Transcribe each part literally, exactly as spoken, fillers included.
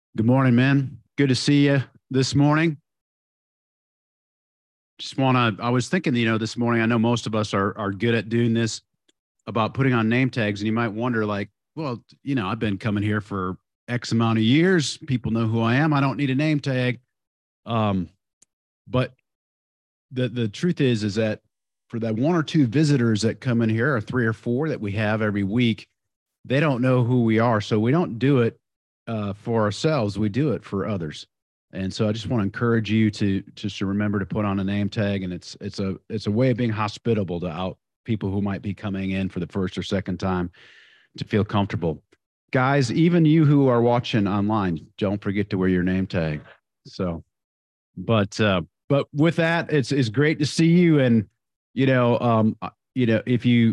Good morning, man. Good to see you this morning. Just want to, I was thinking, you know, this morning, I know most of us are, are good at doing this about putting on name tags. And you might wonder, like, well, you know, I've been coming here for X amount of years. People know who I am. I don't need a name tag. Um, but the, the truth is, is that for that one or two visitors that come in here, or three or four that we have every week, they don't know who we are. So we don't do it uh, for ourselves. We do it for others. And so I just want to encourage you to just to remember to put on a name tag, and it's it's a it's a way of being hospitable to out people who might be coming in for the first or second time to feel comfortable. Guys, even you who are watching online, don't forget to wear your name tag. So, but uh, but with that, it's it's great to see you, and you know, um, uh, you know, if you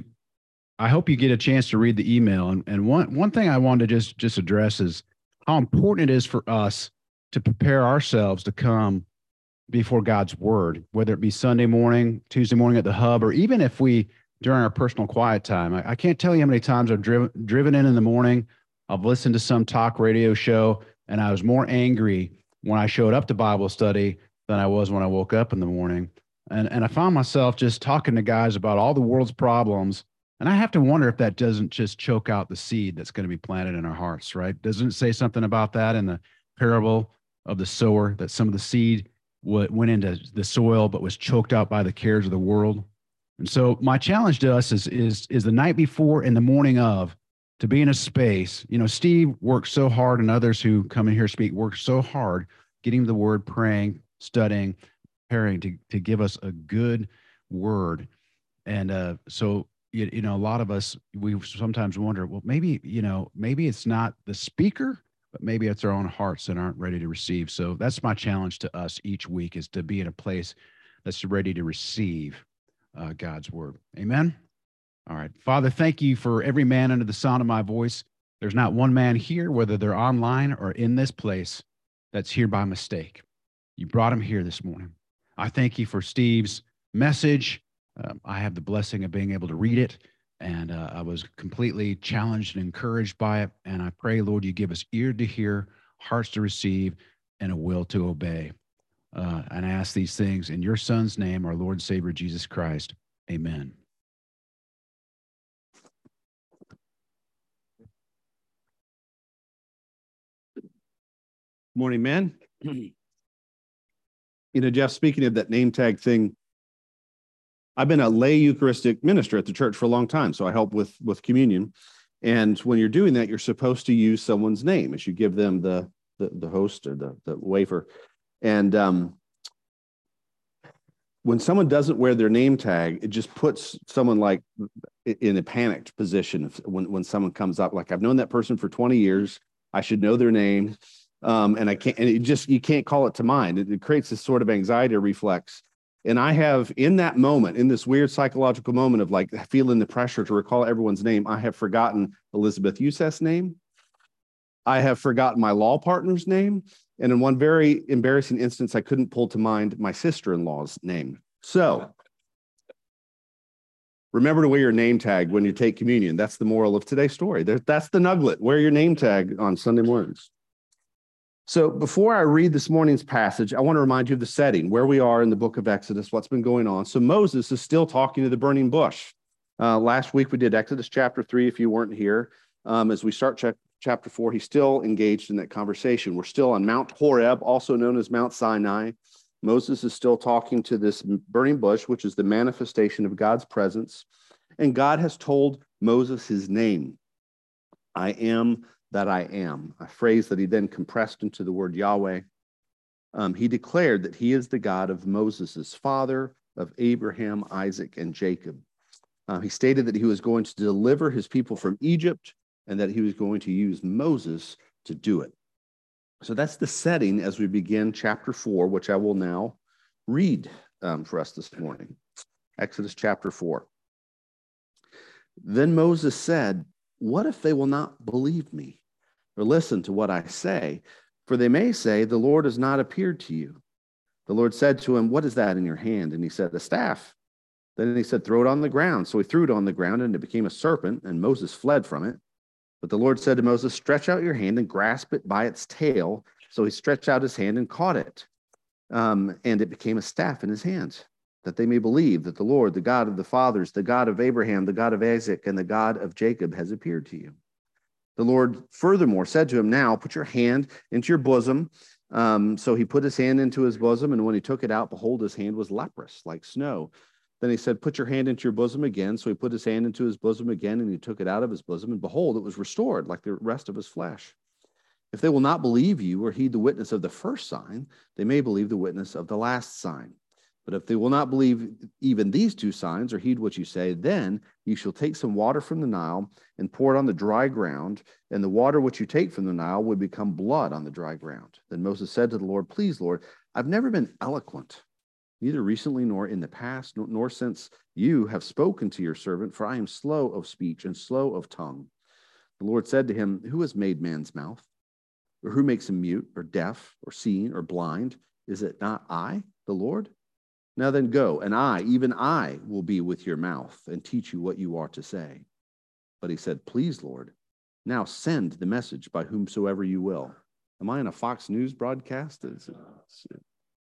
I hope you get a chance to read the email. And, and one, one thing I wanted to just, just address is how important it is for us to prepare ourselves to come before God's word, whether it be Sunday morning, Tuesday morning at the hub, or even if we, during our personal quiet time. I, I can't tell you how many times I've driven, driven in in the morning. I've listened to some talk radio show, and I was more angry when I showed up to Bible study than I was when I woke up in the morning. And, and I found myself just talking to guys about all the world's problems, and I have to wonder if that doesn't just choke out the seed that's going to be planted in our hearts, right? Doesn't it say something about that in the parable of the sower, that some of the seed went into the soil but was choked out by the cares of the world? And so my challenge to us is is is the night before and the morning of, to be in a space. You know, Steve works so hard, and others who come in here speak work so hard getting the word, praying, studying, preparing to to give us a good word. And uh, so you, you know, a lot of us, we sometimes wonder, well, maybe, you know, maybe it's not the speaker, but maybe it's our own hearts that aren't ready to receive. So that's my challenge to us each week, is to be in a place that's ready to receive uh, God's word. Amen. All right. Father, thank you for every man under the sound of my voice. There's not one man here, whether they're online or in this place, that's here by mistake. You brought him here this morning. I thank you for Steve's message. Um, I have the blessing of being able to read it, and uh, I was completely challenged and encouraged by it. And I pray, Lord, you give us ear to hear, hearts to receive, and a will to obey. Uh, and I ask these things in your Son's name, our Lord and Savior, Jesus Christ. Amen. Morning, man. You know, Jeff, speaking of that name tag thing, I've been a lay Eucharistic minister at the church for a long time, so I help with, with communion. And when you're doing that, you're supposed to use someone's name as you give them the, the, the host or the, the wafer. And um, when someone doesn't wear their name tag, it just puts someone like in a panicked position when, when someone comes up, like, I've known that person for twenty years. I should know their name. Um, and I can't, and it just, you can't call it to mind. It, it creates this sort of anxiety reflex. And I have, in that moment, in this weird psychological moment of like feeling the pressure to recall everyone's name, I have forgotten Elizabeth Youssef's name. I have forgotten my law partner's name. And in one very embarrassing instance, I couldn't pull to mind my sister-in-law's name. So remember to wear your name tag when you take communion. That's the moral of today's story. There, that's the nugget. Wear your name tag on Sunday mornings. So before I read this morning's passage, I want to remind you of the setting, where we are in the book of Exodus, what's been going on. So Moses is still talking to the burning bush. Uh, last week we did Exodus chapter three, if you weren't here. Um, as we start ch- chapter four, he's still engaged in that conversation. We're still on Mount Horeb, also known as Mount Sinai. Moses is still talking to this burning bush, which is the manifestation of God's presence. And God has told Moses his name. I am that I am, a phrase that he then compressed into the word Yahweh. Um, he declared that he is the God of Moses' father, of Abraham, Isaac, and Jacob. Uh, he stated that he was going to deliver his people from Egypt and that he was going to use Moses to do it. So that's the setting as we begin chapter four, which I will now read um, for us this morning. Exodus chapter four. Then Moses said, what if they will not believe me or listen to what I say? For they may say, the Lord has not appeared to you. The Lord said to him, what is that in your hand? And he said, a staff. Then he said, throw it on the ground. So he threw it on the ground, and it became a serpent, and Moses fled from it. But the Lord said to Moses, stretch out your hand and grasp it by its tail. So he stretched out his hand and caught it. Um, and it became a staff in his hand, that they may believe that the Lord, the God of the fathers, the God of Abraham, the God of Isaac, and the God of Jacob has appeared to you. The Lord furthermore said to him, now put your hand into your bosom. Um, so he put his hand into his bosom, and when he took it out, behold, his hand was leprous, like snow. Then he said, put your hand into your bosom again. So he put his hand into his bosom again, and he took it out of his bosom, and behold, it was restored like the rest of his flesh. If they will not believe you or heed the witness of the first sign, they may believe the witness of the last sign. But if they will not believe even these two signs or heed what you say, then you shall take some water from the Nile and pour it on the dry ground, and the water which you take from the Nile will become blood on the dry ground. Then Moses said to the Lord, please, Lord, I've never been eloquent, neither recently nor in the past, nor, nor since you have spoken to your servant, for I am slow of speech and slow of tongue. The Lord said to him, who has made man's mouth? Or who makes him mute or deaf or seeing or blind? Is it not I, the Lord? Now then go, and I, even I, will be with your mouth and teach you what you are to say. But he said, please, Lord, now send the message by whomsoever you will. Am I in a Fox News broadcast? Is it...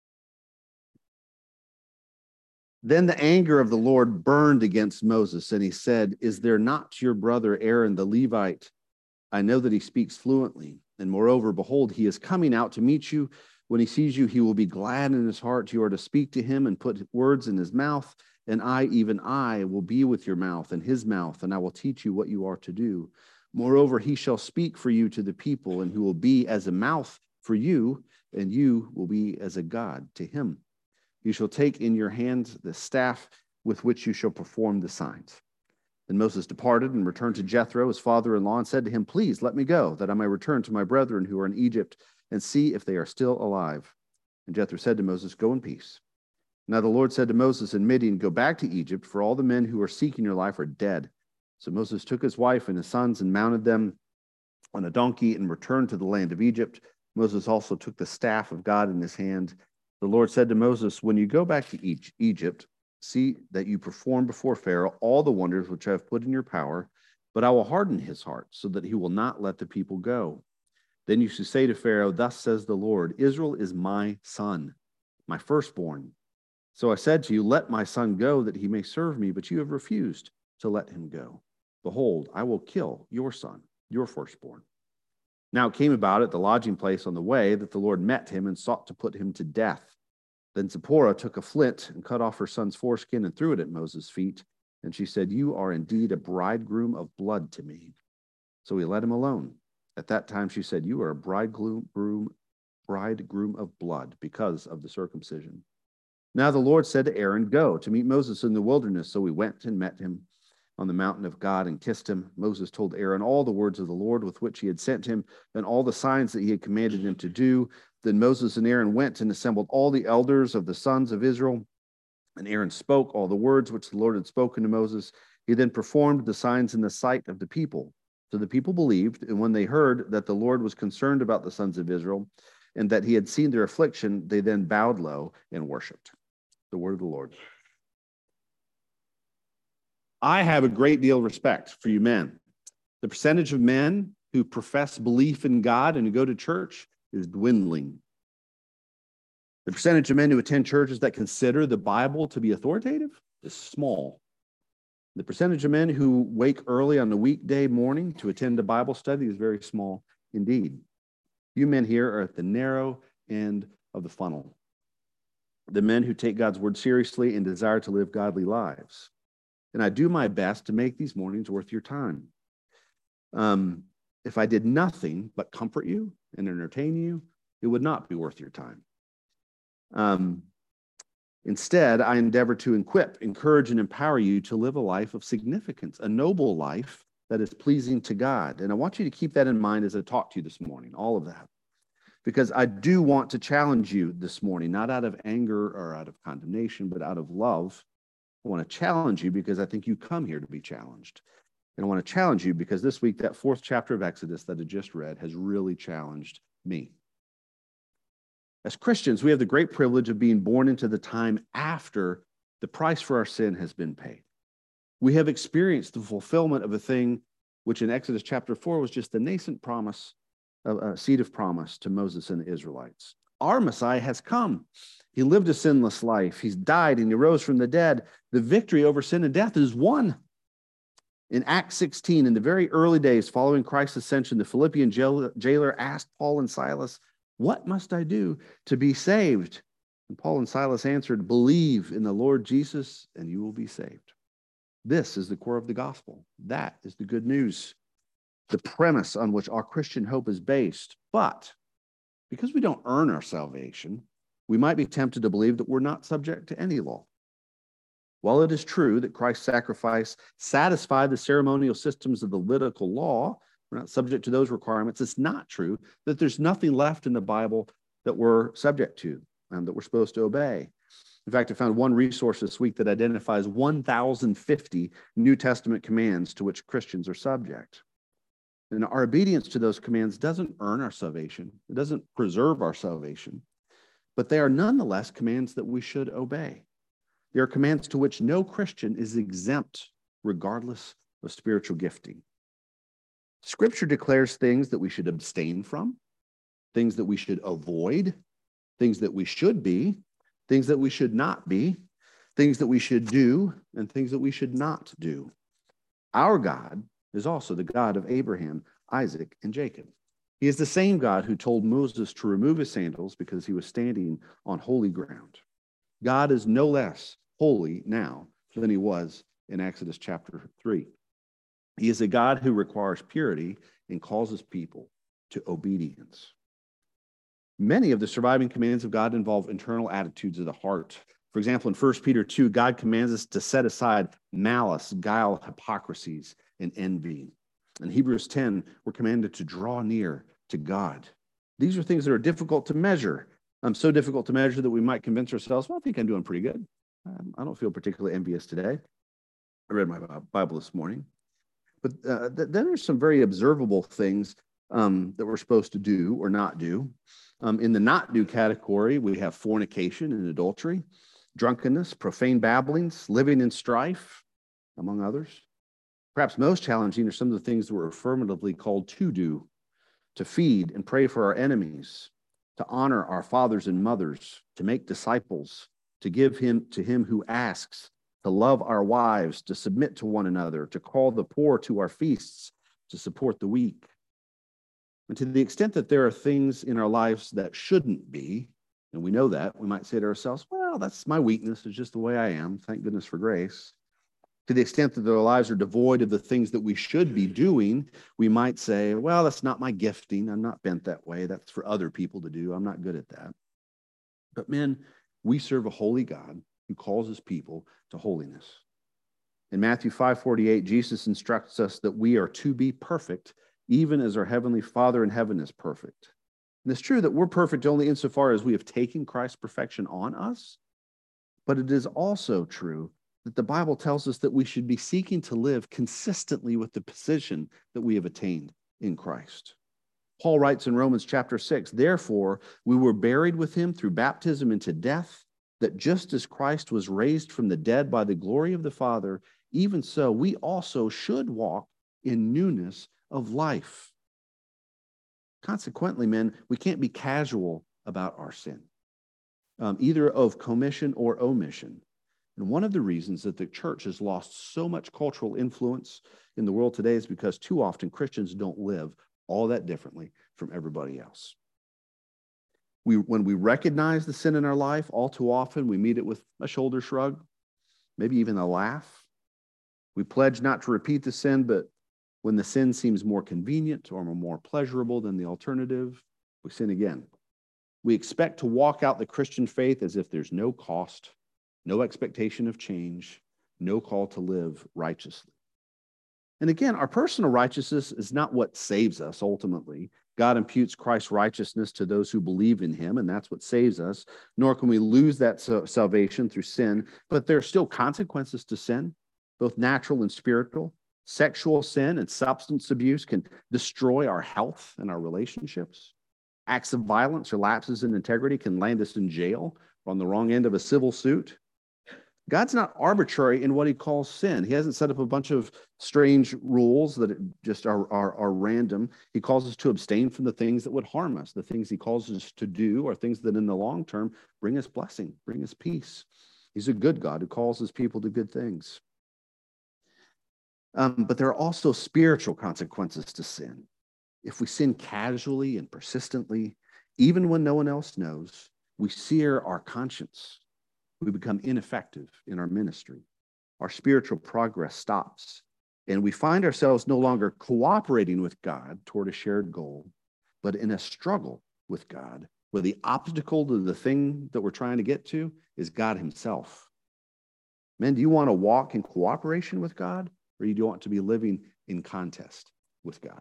Then the anger of the Lord burned against Moses, and he said, is there not your brother Aaron the Levite? I know that he speaks fluently, and moreover, behold, he is coming out to meet you. When he sees you, he will be glad in his heart. You are to speak to him and put words in his mouth, and I, even I, will be with your mouth and his mouth, and I will teach you what you are to do. Moreover, he shall speak for you to the people, and he will be as a mouth for you, and you will be as a God to him. You shall take in your hand the staff with which you shall perform the signs. Then Moses departed and returned to Jethro, his father-in-law, and said to him, please let me go, that I may return to my brethren who are in Egypt, and see if they are still alive. And Jethro said to Moses, go in peace. Now the Lord said to Moses in Midian, go back to Egypt, for all the men who are seeking your life are dead. So Moses took his wife and his sons and mounted them on a donkey and returned to the land of Egypt. Moses also took the staff of God in his hand. The Lord said to Moses, when you go back to Egypt, see that you perform before Pharaoh all the wonders which I have put in your power, but I will harden his heart so that he will not let the people go. Then you should say to Pharaoh, thus says the Lord, Israel is my son, my firstborn. So I said to you, let my son go that he may serve me, but you have refused to let him go. Behold, I will kill your son, your firstborn. Now it came about at the lodging place on the way that the Lord met him and sought to put him to death. Then Zipporah took a flint and cut off her son's foreskin and threw it at Moses' feet. And she said, you are indeed a bridegroom of blood to me. So he let him alone. At that time she said, you are a bridegroom, bridegroom of blood because of the circumcision. Now the Lord said to Aaron, go to meet Moses in the wilderness. So we went and met him on the mountain of God and kissed him. Moses told Aaron all the words of the Lord with which he had sent him and all the signs that he had commanded him to do. Then Moses and Aaron went and assembled all the elders of the sons of Israel. And Aaron spoke all the words which the Lord had spoken to Moses. He then performed the signs in the sight of the people. So the people believed, and when they heard that the Lord was concerned about the sons of Israel and that he had seen their affliction, they then bowed low and worshiped. The word of the Lord. I have a great deal of respect for you men. The percentage of men who profess belief in God and who go to church is dwindling. The percentage of men who attend churches that consider the Bible to be authoritative is small. The percentage of men who wake early on a weekday morning to attend a Bible study is very small indeed. You men here are at the narrow end of the funnel. The men who take God's word seriously and desire to live godly lives. And I do my best to make these mornings worth your time. Um, if I did nothing but comfort you and entertain you, it would not be worth your time. Um, instead, I endeavor to equip, encourage, and empower you to live a life of significance, a noble life that is pleasing to God. And I want you to keep that in mind as I talk to you this morning, all of that. Because I do want to challenge you this morning, not out of anger or out of condemnation, but out of love. I want to challenge you because I think you come here to be challenged. And I want to challenge you because this week, that fourth chapter of Exodus that I just read has really challenged me. As Christians, we have the great privilege of being born into the time after the price for our sin has been paid. We have experienced the fulfillment of a thing which in Exodus chapter four was just a nascent promise, a seed of promise to Moses and the Israelites. Our Messiah has come. He lived a sinless life. He's died and he rose from the dead. The victory over sin and death is won. In Acts sixteen, in the very early days following Christ's ascension, the Philippian jailer asked Paul and Silas, "What must I do to be saved?" And Paul and Silas answered, "Believe in the Lord Jesus and you will be saved." This is the core of the gospel. That is the good news, the premise on which our Christian hope is based. But because we don't earn our salvation, we might be tempted to believe that we're not subject to any law. While it is true that Christ's sacrifice satisfied the ceremonial systems of the Levitical law, we're not subject to those requirements. It's not true that there's nothing left in the Bible that we're subject to and that we're supposed to obey. In fact, I found one resource this week that identifies one thousand fifty New Testament commands to which Christians are subject. And our obedience to those commands doesn't earn our salvation. It doesn't preserve our salvation. But they are nonetheless commands that we should obey. They are commands to which no Christian is exempt, regardless of spiritual gifting. Scripture declares things that we should abstain from, things that we should avoid, things that we should be, things that we should not be, things that we should do, and things that we should not do. Our God is also the God of Abraham, Isaac, and Jacob. He is the same God who told Moses to remove his sandals because he was standing on holy ground. God is no less holy now than he was in Exodus chapter three. He is a God who requires purity and calls his people to obedience. Many of the surviving commands of God involve internal attitudes of the heart. For example, in First Peter two, God commands us to set aside malice, guile, hypocrisies, and envy. In Hebrews ten, we're commanded to draw near to God. These are things that are difficult to measure. Um, so difficult to measure that we might convince ourselves, well, I think I'm doing pretty good. Um, I don't feel particularly envious today. I read my Bible this morning. But uh, th- then there's some very observable things um, that we're supposed to do or not do. Um, in the not do category, we have fornication and adultery, drunkenness, profane babblings, living in strife, among others. Perhaps most challenging are some of the things that we're affirmatively called to do: to feed and pray for our enemies, to honor our fathers and mothers, to make disciples, to give him to him who asks, to love our wives, to submit to one another, to call the poor to our feasts, to support the weak. And to the extent that there are things in our lives that shouldn't be, and we know that, we might say to ourselves, well, that's my weakness. It's just the way I am. Thank goodness for grace. To the extent that our lives are devoid of the things that we should be doing, we might say, well, that's not my gifting. I'm not bent that way. That's for other people to do. I'm not good at that. But men, we serve a holy God who calls his people to holiness. In Matthew five forty-eight, Jesus instructs us that we are to be perfect, even as our heavenly Father in heaven is perfect. And it's true that we're perfect only insofar as we have taken Christ's perfection on us, but it is also true that the Bible tells us that we should be seeking to live consistently with the position that we have attained in Christ. Paul writes in Romans chapter six, therefore, we were buried with him through baptism into death, that just as Christ was raised from the dead by the glory of the Father, even so we also should walk in newness of life. Consequently, men, we can't be casual about our sin, um, either of commission or omission. And one of the reasons that the church has lost so much cultural influence in the world today is because too often Christians don't live all that differently from everybody else. We, when we recognize the sin in our life, all too often we meet it with a shoulder shrug, maybe even a laugh. We pledge not to repeat the sin, but when the sin seems more convenient or more pleasurable than the alternative, we sin again. We expect to walk out the Christian faith as if there's no cost, no expectation of change, no call to live righteously. And again, our personal righteousness is not what saves us ultimately. God imputes Christ's righteousness to those who believe in him, and that's what saves us. Nor can we lose that salvation through sin, but there are still consequences to sin, both natural and spiritual. Sexual sin and substance abuse can destroy our health and our relationships. Acts of violence or lapses in integrity can land us in jail or on the wrong end of a civil suit. God's not arbitrary in what he calls sin. He hasn't set up a bunch of strange rules that just are, are, are random. He calls us to abstain from the things that would harm us. The things he calls us to do are things that in the long term bring us blessing, bring us peace. He's a good God who calls his people to good things. Um, but there are also spiritual consequences to sin. If we sin casually and persistently, even when no one else knows, we sear our conscience. We become ineffective in our ministry. Our spiritual progress stops, and we find ourselves no longer cooperating with God toward a shared goal, but in a struggle with God, where the obstacle to the thing that we're trying to get to is God himself. Men, do you want to walk in cooperation with God, or do you want to be living in contest with God?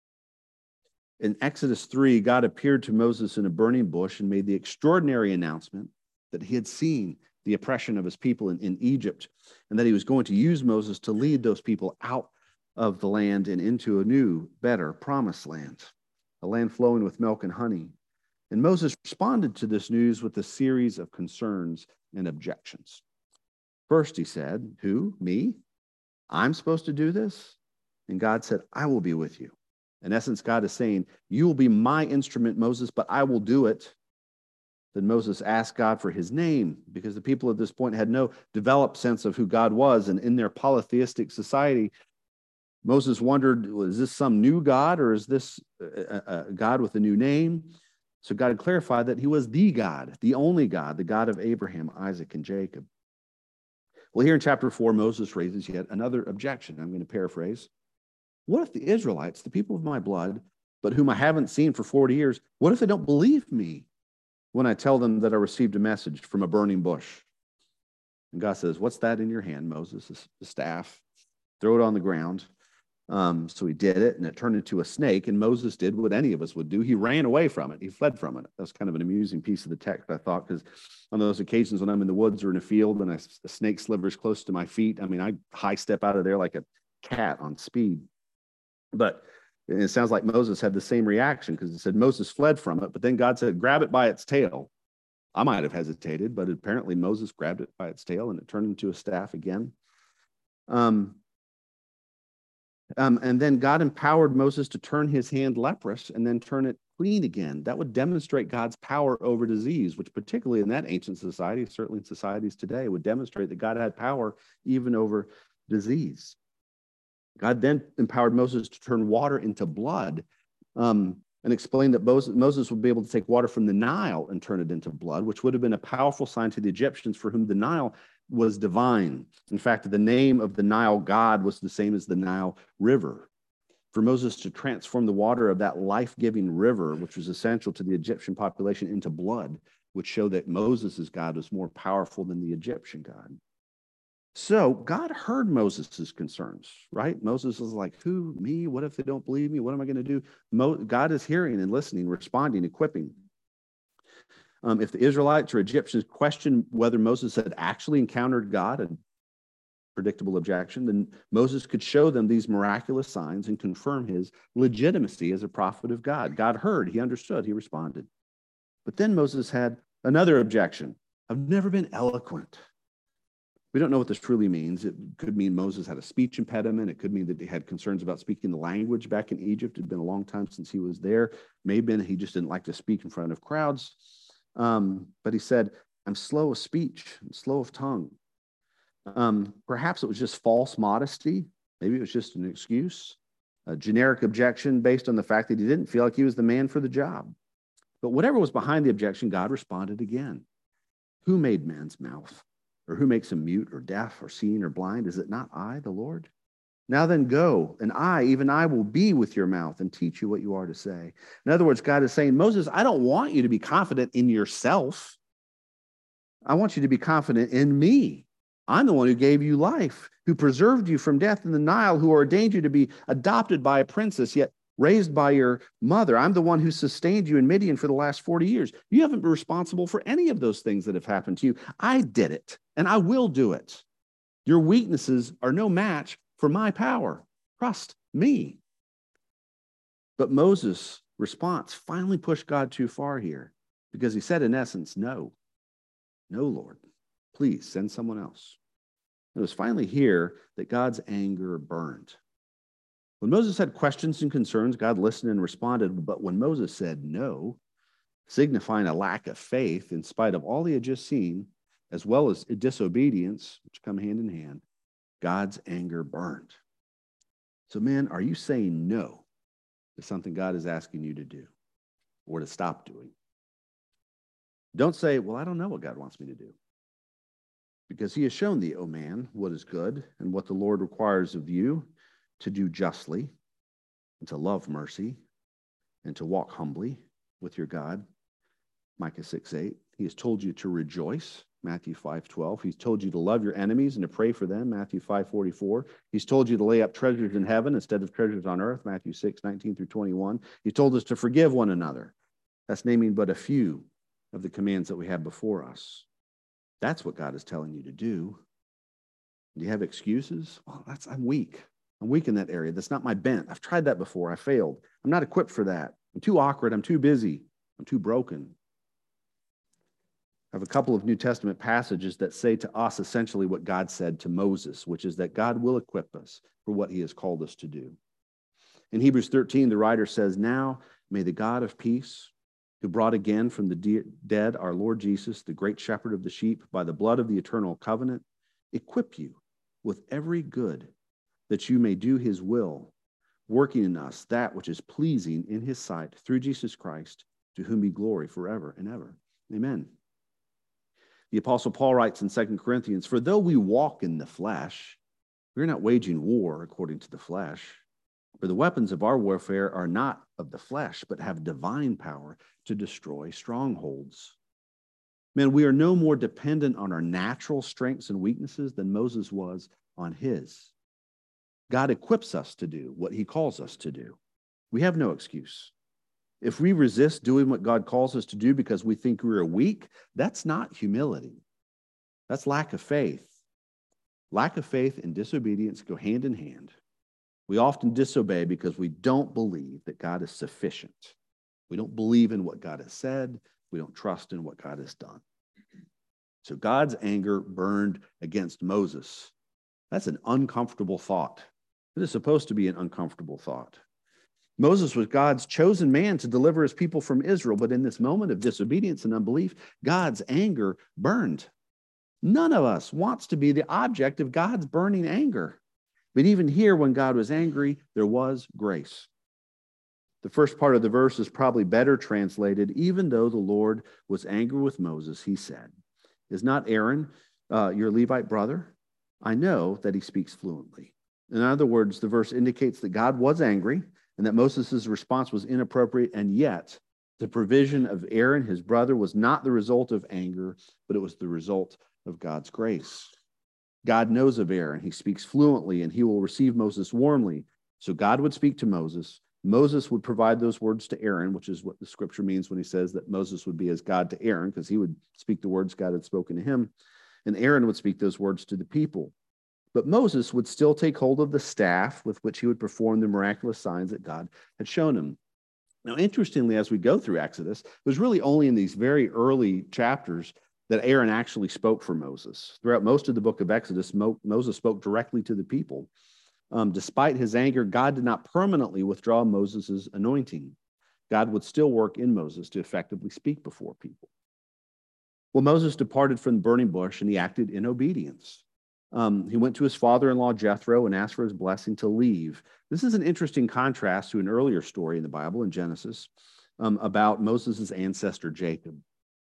In Exodus three, God appeared to Moses in a burning bush and made the extraordinary announcement that he had seen the oppression of his people in, in Egypt, and that he was going to use Moses to lead those people out of the land and into a new, better promised land, a land flowing with milk and honey. And Moses responded to this news with a series of concerns and objections. First, he said, who? Me? I'm supposed to do this? And God said, I will be with you. In essence, God is saying, you will be my instrument, Moses, but I will do it. Then Moses asked God for his name, because the people at this point had no developed sense of who God was. And in their polytheistic society, Moses wondered, well, is this some new God, or is this a, a God with a new name? So God clarified that he was the God, the only God, the God of Abraham, Isaac, and Jacob. Well, here in chapter four, Moses raises yet another objection. I'm going to paraphrase. What if the Israelites, the people of my blood, but whom I haven't seen for forty years, what if they don't believe me when I tell them that I received a message from a burning bush? And God says, what's that in your hand, Moses? The staff. Throw it on the ground. Um, so he did it, and it turned into a snake, and Moses did what any of us would do. He ran away from it. He fled from it. That's kind of an amusing piece of the text, I thought, because on those occasions when I'm in the woods or in a field and a, a snake slivers close to my feet, I mean, I high step out of there like a cat on speed. But it sounds like Moses had the same reaction, because it said Moses fled from it, but then God said, grab it by its tail. I might have hesitated, but apparently Moses grabbed it by its tail, and it turned into a staff again. Um, um, and then God empowered Moses to turn his hand leprous and then turn it clean again. That would demonstrate God's power over disease, which particularly in that ancient society, certainly in societies today, would demonstrate that God had power even over disease. God then empowered Moses to turn water into blood, um, and explained that Moses would be able to take water from the Nile and turn it into blood, which would have been a powerful sign to the Egyptians, for whom the Nile was divine. In fact, the name of the Nile god was the same as the Nile River. For Moses to transform the water of that life-giving river, which was essential to the Egyptian population, into blood, would show that Moses' God was more powerful than the Egyptian God. So God heard Moses' concerns, right? Moses was like, who, me? What if they don't believe me? What am I going to do? Mo- God is hearing and listening, responding, equipping. Um, if the Israelites or Egyptians questioned whether Moses had actually encountered God, a predictable objection, then Moses could show them these miraculous signs and confirm his legitimacy as a prophet of God. God heard, he understood, he responded. But then Moses had another objection. I've never been eloquent. We don't know what this truly means. It could mean Moses had a speech impediment. It could mean that he had concerns about speaking the language back in Egypt. It had been a long time since he was there. Maybe he just didn't like to speak in front of crowds. Um, but he said, I'm slow of speech, I'm slow of tongue. Um, perhaps it was just false modesty. Maybe it was just an excuse, a generic objection based on the fact that he didn't feel like he was the man for the job. But whatever was behind the objection, God responded again. Who made man's mouth? Or who makes him mute or deaf or seeing or blind? Is it not I, the Lord? Now then go, and I, even I, will be with your mouth and teach you what you are to say. In other words, God is saying, Moses, I don't want you to be confident in yourself. I want you to be confident in me. I'm the one who gave you life, who preserved you from death in the Nile, who ordained you to be adopted by a princess, yet raised by your mother. I'm the one who sustained you in Midian for the last forty years. You haven't been responsible for any of those things that have happened to you. I did it, and I will do it. Your weaknesses are no match for my power. Trust me. But Moses' response finally pushed God too far here, because he said, in essence, no. No, Lord. Please send someone else. It was finally here that God's anger burned. When Moses had questions and concerns, God listened and responded. But when Moses said no, signifying a lack of faith in spite of all he had just seen, as well as disobedience, which come hand in hand, God's anger burned. So, men, are you saying no to something God is asking you to do or to stop doing? Don't say, well, I don't know what God wants me to do. Because he has shown thee, O man, what is good and what the Lord requires of you, to do justly and to love mercy and to walk humbly with your God. Micah six eight. He has told you to rejoice. Matthew five twelve. He's told you to love your enemies and to pray for them. Matthew five forty-four. He's told you to lay up treasures in heaven instead of treasures on earth. Matthew six nineteen through twenty-one. He told us to forgive one another. That's naming but a few of the commands that we have before us. That's what God is telling you to do. Do you have excuses? Well, that's I'm weak. I'm weak in that area. That's not my bent. I've tried that before. I failed. I'm not equipped for that. I'm too awkward. I'm too busy. I'm too broken. I have a couple of New Testament passages that say to us essentially what God said to Moses, which is that God will equip us for what he has called us to do. In Hebrews thirteen, the writer says, now may the God of peace, who brought again from the de- dead our Lord Jesus, the great shepherd of the sheep, by the blood of the eternal covenant, equip you with every good, that you may do his will, working in us that which is pleasing in his sight, through Jesus Christ, to whom be glory forever and ever. Amen. The Apostle Paul writes in Second Corinthians, for though we walk in the flesh, we're not waging war according to the flesh. For the weapons of our warfare are not of the flesh, but have divine power to destroy strongholds. Man, we are no more dependent on our natural strengths and weaknesses than Moses was on his. God equips us to do what he calls us to do. We have no excuse. If we resist doing what God calls us to do because we think we're weak, that's not humility. That's lack of faith. Lack of faith and disobedience go hand in hand. We often disobey because we don't believe that God is sufficient. We don't believe in what God has said. We don't trust in what God has done. So God's anger burned against Moses. That's an uncomfortable thought. It is supposed to be an uncomfortable thought. Moses was God's chosen man to deliver his people from Israel, but in this moment of disobedience and unbelief, God's anger burned. None of us wants to be the object of God's burning anger. But even here, when God was angry, there was grace. The first part of the verse is probably better translated, even though the Lord was angry with Moses, he said, is not Aaron uh, your Levite brother? I know that he speaks fluently. In other words, the verse indicates that God was angry and that Moses' response was inappropriate, and yet the provision of Aaron, his brother, was not the result of anger, but it was the result of God's grace. God knows of Aaron. He speaks fluently, and he will receive Moses warmly. So God would speak to Moses. Moses would provide those words to Aaron, which is what the scripture means when he says that Moses would be as God to Aaron, because he would speak the words God had spoken to him, and Aaron would speak those words to the people. But Moses would still take hold of the staff with which he would perform the miraculous signs that God had shown him. Now, interestingly, as we go through Exodus, it was really only in these very early chapters that Aaron actually spoke for Moses. Throughout most of the book of Exodus, Mo- Moses spoke directly to the people. Um, despite his anger, God did not permanently withdraw Moses' anointing. God would still work in Moses to effectively speak before people. Well, Moses departed from the burning bush, and he acted in obedience. Um, he went to his father-in-law Jethro and asked for his blessing to leave. This is an interesting contrast to an earlier story in the Bible, in Genesis, um, about Moses' ancestor Jacob.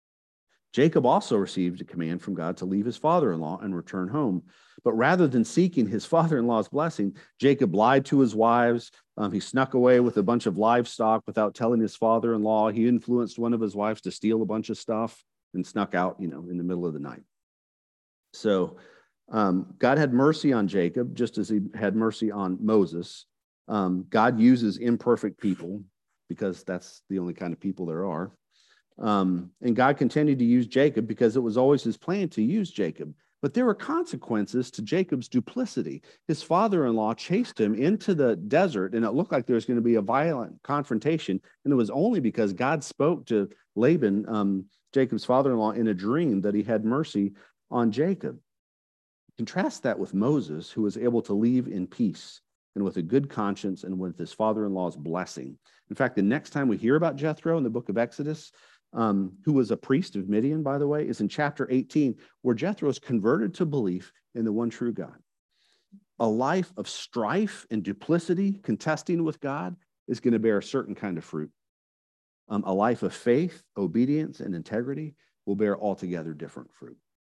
Jacob also received a command from God to leave his father-in-law and return home. But rather than seeking his father-in-law's blessing, Jacob lied to his wives. Um, he snuck away with a bunch of livestock without telling his father-in-law. He influenced one of his wives to steal a bunch of stuff and snuck out, you know, in the middle of the night. So um, God had mercy on Jacob, just as he had mercy on Moses. Um, God uses imperfect people because that's the only kind of people there are. Um, and God continued to use Jacob because it was always his plan to use Jacob. But there were consequences to Jacob's duplicity. His father-in-law chased him into the desert, and it looked like there was going to be a violent confrontation. And it was only because God spoke to Laban, um, Jacob's father-in-law, in a dream that he had mercy on Jacob. Contrast that with Moses, who was able to leave in peace and with a good conscience and with his father-in-law's blessing. In fact, the next time we hear about Jethro in the book of Exodus, um, who was a priest of Midian, by the way, is in chapter eighteen, where Jethro is converted to belief in the one true God. A life of strife and duplicity, contesting with God, is going to bear a certain kind of fruit. Um, a life of faith, obedience, and integrity will bear altogether different fruit.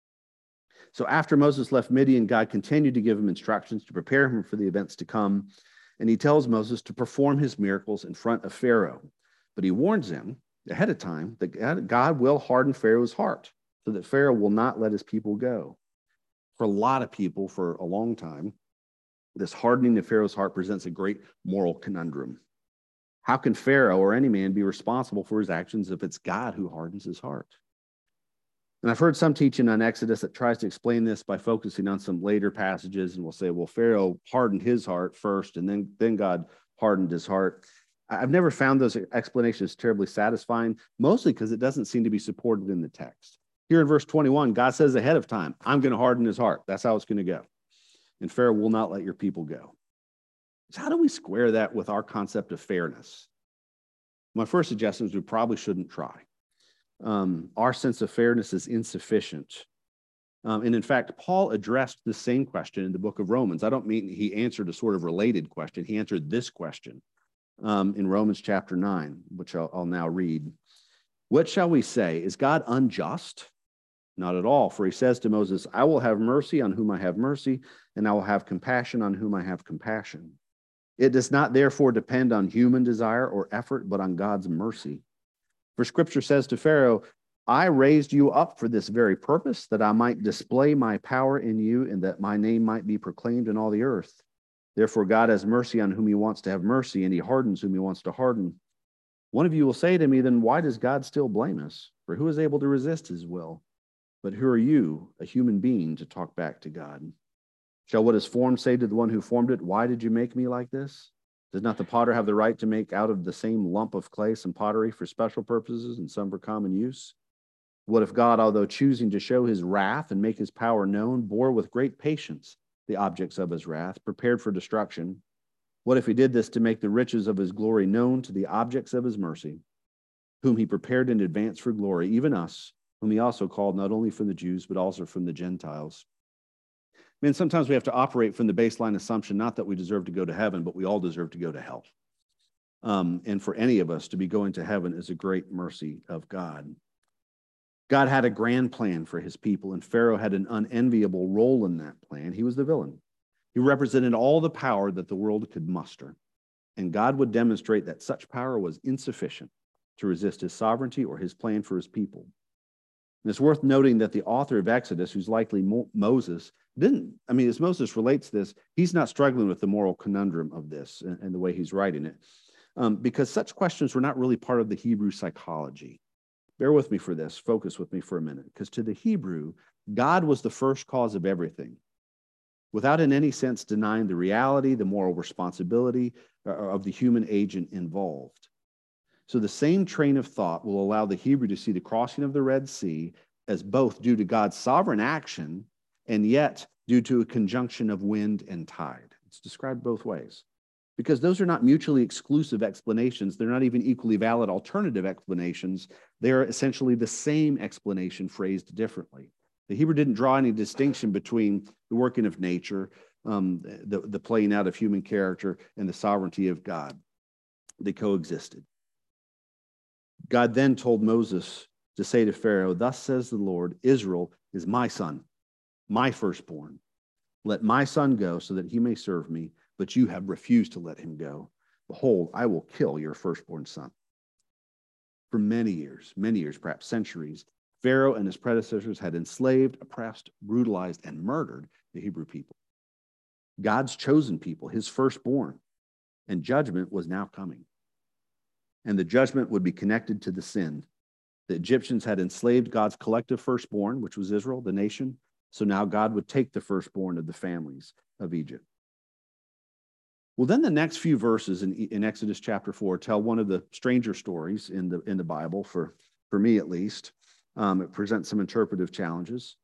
So after Moses left Midian, God continued to give him instructions to prepare him for the events to come. And he tells Moses to perform his miracles in front of Pharaoh. But he warns him ahead of time that God will harden Pharaoh's heart so that Pharaoh will not let his people go. For a lot of people, for a long time, this hardening of Pharaoh's heart presents a great moral conundrum. How can Pharaoh or any man be responsible for his actions if it's God who hardens his heart? And I've heard some teaching on Exodus that tries to explain this by focusing on some later passages and will say, well, Pharaoh hardened his heart first, and then, then God hardened his heart. I've never found those explanations terribly satisfying, mostly because it doesn't seem to be supported in the text. Here in verse twenty-one, God says ahead of time, I'm going to harden his heart. That's how it's going to go. And Pharaoh will not let your people go. So how do we square that with our concept of fairness? My first suggestion is we probably shouldn't try. Um, our sense of fairness is insufficient. Um, and in fact, Paul addressed the same question in the book of Romans. I don't mean he answered a sort of related question. He answered this question um, in Romans chapter nine, which I'll, I'll now read. What shall we say? Is God unjust? Not at all. For he says to Moses, I will have mercy on whom I have mercy, and I will have compassion on whom I have compassion. It does not therefore depend on human desire or effort, but on God's mercy. For scripture says to Pharaoh, I raised you up for this very purpose, that I might display my power in you and that my name might be proclaimed in all the earth. Therefore, God has mercy on whom he wants to have mercy, and he hardens whom he wants to harden. One of you will say to me, then why does God still blame us? For who is able to resist his will? But who are you, a human being, to talk back to God? Shall what is formed say to the one who formed it, why did you make me like this? Does not the potter have the right to make out of the same lump of clay some pottery for special purposes and some for common use? What if God, although choosing to show his wrath and make his power known, bore with great patience the objects of his wrath, prepared for destruction? What if he did this to make the riches of his glory known to the objects of his mercy, whom he prepared in advance for glory, even us, whom he also called not only from the Jews, but also from the Gentiles? Man, sometimes we have to operate from the baseline assumption, not that we deserve to go to heaven, but we all deserve to go to hell. Um, and for any of us to be going to heaven is a great mercy of God. God had a grand plan for his people, and Pharaoh had an unenviable role in that plan. He was the villain. He represented all the power that the world could muster. And God would demonstrate that such power was insufficient to resist his sovereignty or his plan for his people. And it's worth noting that the author of Exodus, who's likely Mo- Moses, didn't, I mean, as Moses relates this, he's not struggling with the moral conundrum of this and, and the way he's writing it, um, because such questions were not really part of the Hebrew psychology. Bear with me for this, focus with me for a minute, because to the Hebrew, God was the first cause of everything, without in any sense denying the reality, the moral responsibility of the human agent involved. So the same train of thought will allow the Hebrew to see the crossing of the Red Sea as both due to God's sovereign action and yet due to a conjunction of wind and tide. It's described both ways because those are not mutually exclusive explanations. They're not even equally valid alternative explanations. They're essentially the same explanation phrased differently. The Hebrew didn't draw any distinction between the working of nature, um, the, the playing out of human character, and the sovereignty of God. They coexisted. God then told Moses to say to Pharaoh, thus says the Lord, Israel is my son, my firstborn. Let my son go so that he may serve me, but you have refused to let him go. Behold, I will kill your firstborn son. For many years, many years, perhaps centuries, Pharaoh and his predecessors had enslaved, oppressed, brutalized, and murdered the Hebrew people. God's chosen people, his firstborn, and judgment was now coming. And the judgment would be connected to the sin. The Egyptians had enslaved God's collective firstborn, which was Israel, the nation. So now God would take the firstborn of the families of Egypt. Well, then the next few verses in, in Exodus chapter four tell one of the stranger stories in the, in the Bible, for, for me at least. Um, it presents some interpretive challenges.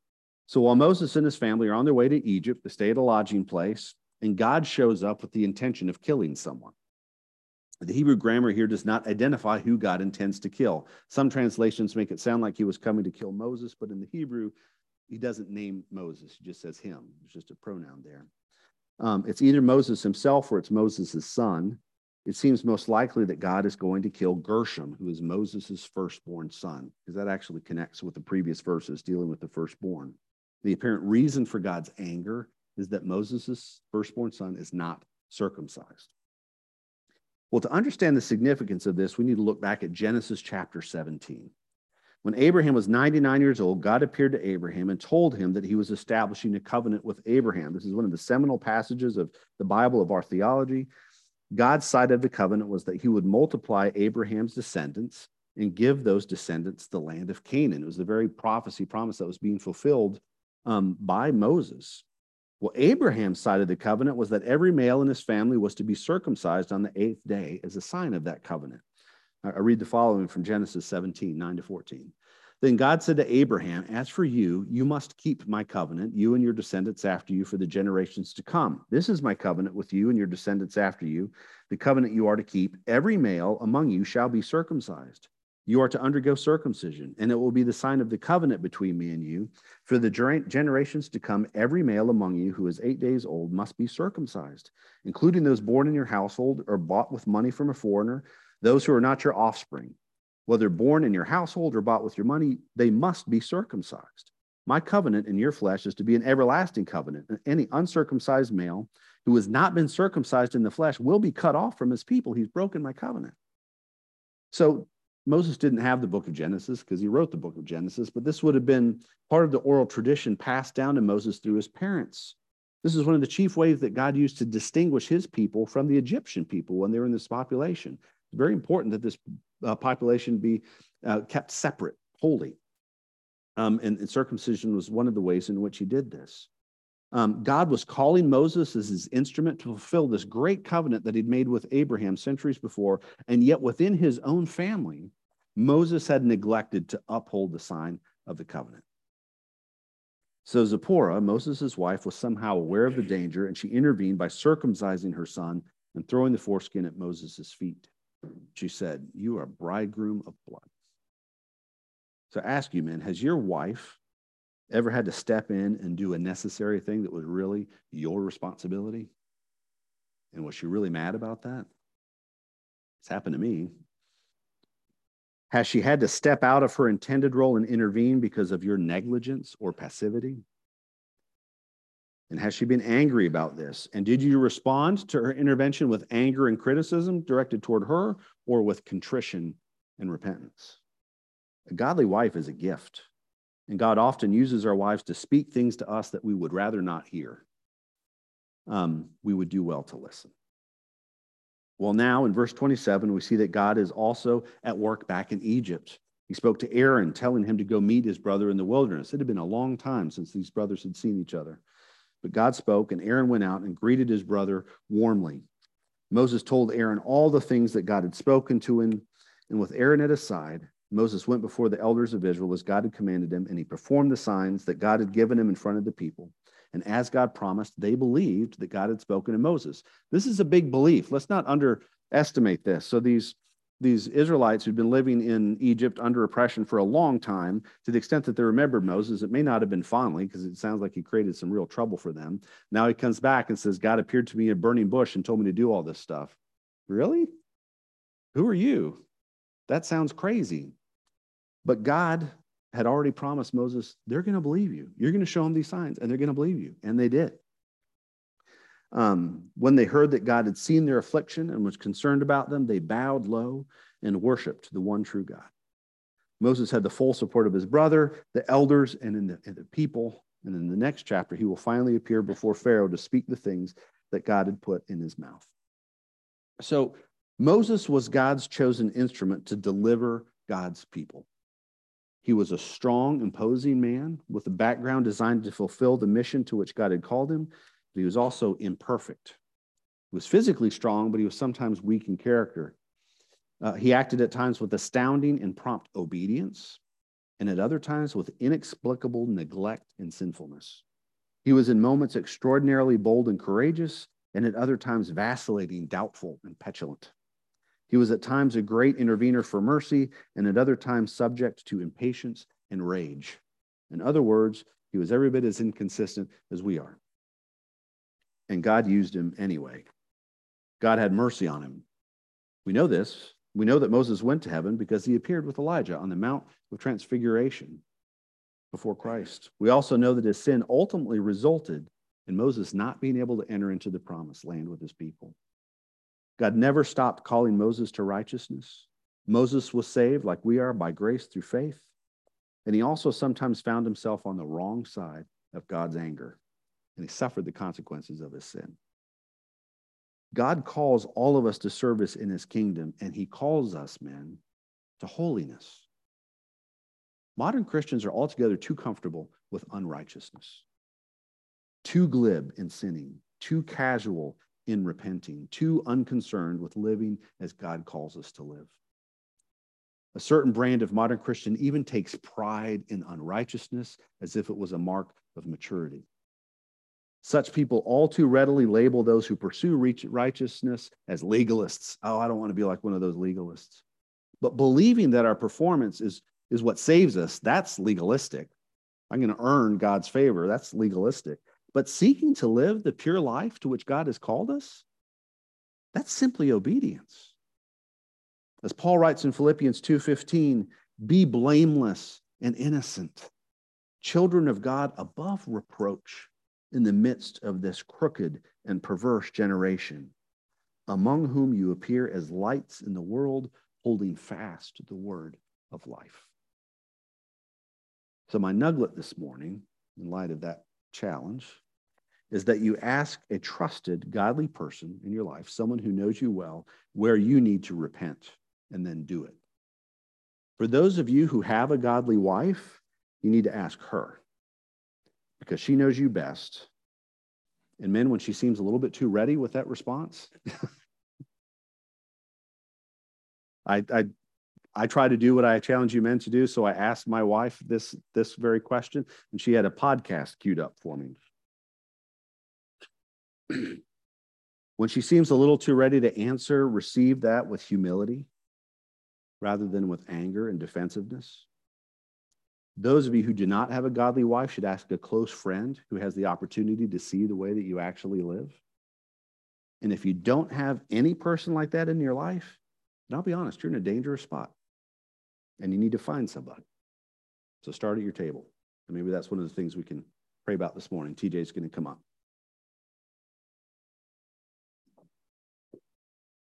So while Moses and his family are on their way to Egypt, they stay at a lodging place, and God shows up with the intention of killing someone. The Hebrew grammar here does not identify who God intends to kill. Some translations make it sound like he was coming to kill Moses, but in the Hebrew, he doesn't name Moses. He just says him. There's just a pronoun there. Um, it's either Moses himself or it's Moses' son. It seems most likely that God is going to kill Gershom, who is Moses' firstborn son, because that actually connects with the previous verses dealing with the firstborn. The apparent reason for God's anger is that Moses' firstborn son is not circumcised. Well, to understand the significance of this, we need to look back at Genesis chapter seventeen. When Abraham was ninety-nine years old, God appeared to Abraham and told him that he was establishing a covenant with Abraham. This is one of the seminal passages of the Bible of our theology. God's side of the covenant was that he would multiply Abraham's descendants and give those descendants the land of Canaan. It was the very prophecy promise that was being fulfilled um, by Moses. Well, Abraham's side of the covenant was that every male in his family was to be circumcised on the eighth day as a sign of that covenant. I read the following from Genesis seventeen, nine to fourteen. Then God said to Abraham, as for you, you must keep my covenant, you and your descendants after you for the generations to come. This is my covenant with you and your descendants after you, the covenant you are to keep. Every male among you shall be circumcised. You are to undergo circumcision, and it will be the sign of the covenant between me and you. For the generations to come, every male among you who is eight days old must be circumcised, including those born in your household or bought with money from a foreigner, those who are not your offspring. Whether born in your household or bought with your money, they must be circumcised. My covenant in your flesh is to be an everlasting covenant, and any uncircumcised male who has not been circumcised in the flesh will be cut off from his people. He's broken my covenant. So Moses didn't have the book of Genesis because he wrote the book of Genesis, but this would have been part of the oral tradition passed down to Moses through his parents. This is one of the chief ways that God used to distinguish his people from the Egyptian people when they were in this population. It's very important that this uh, population be uh, kept separate, holy. Um, and, and circumcision was one of the ways in which he did this. Um, God was calling Moses as his instrument to fulfill this great covenant that he'd made with Abraham centuries before, and yet within his own family, Moses had neglected to uphold the sign of the covenant. So Zipporah, Moses' wife, was somehow aware of the danger, and she intervened by circumcising her son and throwing the foreskin at Moses' feet. She said, "You are a bridegroom of blood." So I ask you, men, has your wife ever had to step in and do a necessary thing that was really your responsibility? And was she really mad about that? It's happened to me. Has she had to step out of her intended role and intervene because of your negligence or passivity? And has she been angry about this? And did you respond to her intervention with anger and criticism directed toward her, or with contrition and repentance? A godly wife is a gift. And God often uses our wives to speak things to us that we would rather not hear. Um, we would do well to listen. Well, now in verse twenty-seven, we see that God is also at work back in Egypt. He spoke to Aaron, telling him to go meet his brother in the wilderness. It had been a long time since these brothers had seen each other. But God spoke, and Aaron went out and greeted his brother warmly. Moses told Aaron all the things that God had spoken to him, and with Aaron at his side, Moses went before the elders of Israel as God had commanded him, and he performed the signs that God had given him in front of the people. And as God promised, they believed that God had spoken to Moses. This is a big belief. Let's not underestimate this. So these, these Israelites who'd been living in Egypt under oppression for a long time, to the extent that they remembered Moses, it may not have been fondly, because it sounds like he created some real trouble for them. Now he comes back and says, God appeared to me in a burning bush and told me to do all this stuff. Really? Who are you? That sounds crazy. But God had already promised Moses, they're going to believe you. You're going to show them these signs, and they're going to believe you. And they did. Um, when they heard that God had seen their affliction and was concerned about them, they bowed low and worshiped the one true God. Moses had the full support of his brother, the elders, and in the, in the people. And in the next chapter, he will finally appear before Pharaoh to speak the things that God had put in his mouth. So Moses was God's chosen instrument to deliver God's people. He was a strong, imposing man with a background designed to fulfill the mission to which God had called him, but he was also imperfect. He was physically strong, but he was sometimes weak in character. Uh, he acted at times with astounding and prompt obedience, and at other times with inexplicable neglect and sinfulness. He was in moments extraordinarily bold and courageous, and at other times vacillating, doubtful, and petulant. He was at times a great intervener for mercy, and at other times subject to impatience and rage. In other words, he was every bit as inconsistent as we are. And God used him anyway. God had mercy on him. We know this. We know that Moses went to heaven because he appeared with Elijah on the Mount of Transfiguration before Christ. We also know that his sin ultimately resulted in Moses not being able to enter into the promised land with his people. God never stopped calling Moses to righteousness. Moses was saved, like we are, by grace through faith. And he also sometimes found himself on the wrong side of God's anger, and he suffered the consequences of his sin. God calls all of us to service in his kingdom, and he calls us, men, to holiness. Modern Christians are altogether too comfortable with unrighteousness, too glib in sinning, too casual in repenting, too unconcerned with living as God calls us to live. A certain brand of modern Christian even takes pride in unrighteousness as if it was a mark of maturity. Such people all too readily label those who pursue righteousness as legalists. Oh, I don't want to be like one of those legalists. But believing that our performance is, is what saves us, that's legalistic. I'm going to earn God's favor. That's legalistic. But seeking to live the pure life to which God has called us, that's simply obedience. As Paul writes in Philippians two fifteen, be blameless and innocent, children of God above reproach in the midst of this crooked and perverse generation, among whom you appear as lights in the world, holding fast to the word of life. So my nugget this morning, in light of that challenge, is that you ask a trusted, godly person in your life, someone who knows you well, where you need to repent, and then do it. For those of you who have a godly wife, you need to ask her, because she knows you best. And men, when she seems a little bit too ready with that response, I, I I try to do what I challenge you men to do. So I asked my wife this, this very question, and she had a podcast queued up for me. When she seems a little too ready to answer, receive that with humility rather than with anger and defensiveness. Those of you who do not have a godly wife should ask a close friend who has the opportunity to see the way that you actually live. And if you don't have any person like that in your life, and I'll be honest, you're in a dangerous spot and you need to find somebody. So start at your table. And maybe that's one of the things we can pray about this morning. T J's going to come up.